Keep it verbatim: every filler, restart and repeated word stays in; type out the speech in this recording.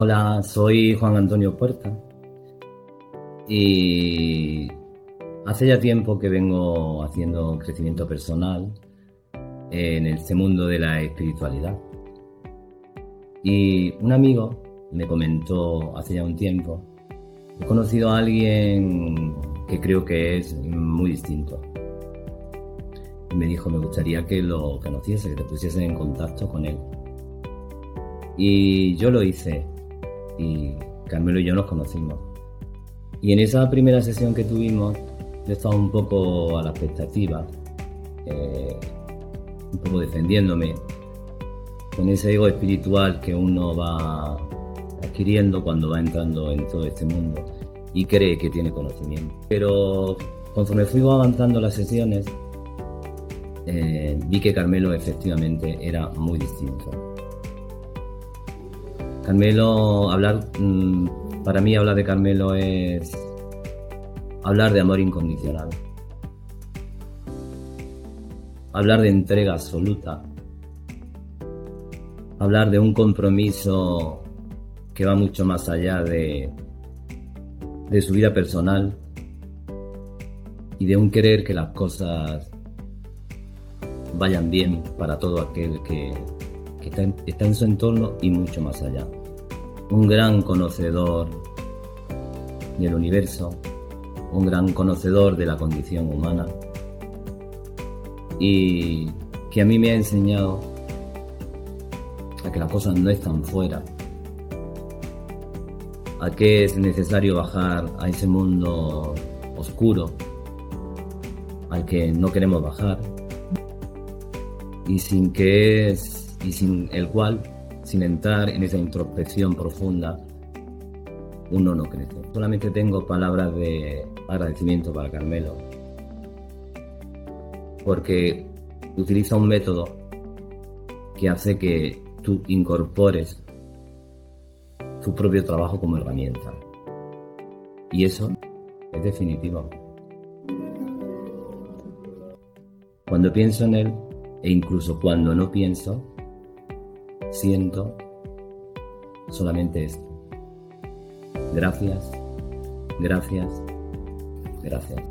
Hola, soy Juan Antonio Puerta y hace ya tiempo que vengo haciendo crecimiento personal en este mundo de la espiritualidad. Y un amigo me comentó hace ya un tiempo, he conocido a alguien que creo que es muy distinto. Y me dijo, me gustaría que lo conociese, que te pusiese en contacto con él. Y yo lo hice y Carmelo y yo nos conocimos. Y en esa primera sesión que tuvimos, yo estaba un poco a la expectativa, eh, un poco defendiéndome, con ese ego espiritual que uno va adquiriendo cuando va entrando en todo este mundo y cree que tiene conocimiento. Pero conforme fui avanzando las sesiones, eh, vi que Carmelo efectivamente era muy distinto. Carmelo, hablar, mmm, para mí hablar de Carmelo es hablar de amor incondicional, hablar de entrega absoluta, hablar de un compromiso que va mucho más allá de, de su vida personal y de un querer que las cosas vayan bien para todo aquel que, que está, en, está en su entorno y mucho más allá. Un gran conocedor del universo, un gran conocedor de la condición humana y que a mí me ha enseñado a que las cosas no están fuera, a que es necesario bajar a ese mundo oscuro al que no queremos bajar y sin que es y sin el cual, sin entrar en esa introspección profunda, uno no crece. Solamente tengo palabras de agradecimiento para Carmelo, porque utiliza un método que hace que tú incorpores tu propio trabajo como herramienta. Y eso es definitivo. Cuando pienso en él, e incluso cuando no pienso, siento solamente esto. Gracias, gracias, gracias.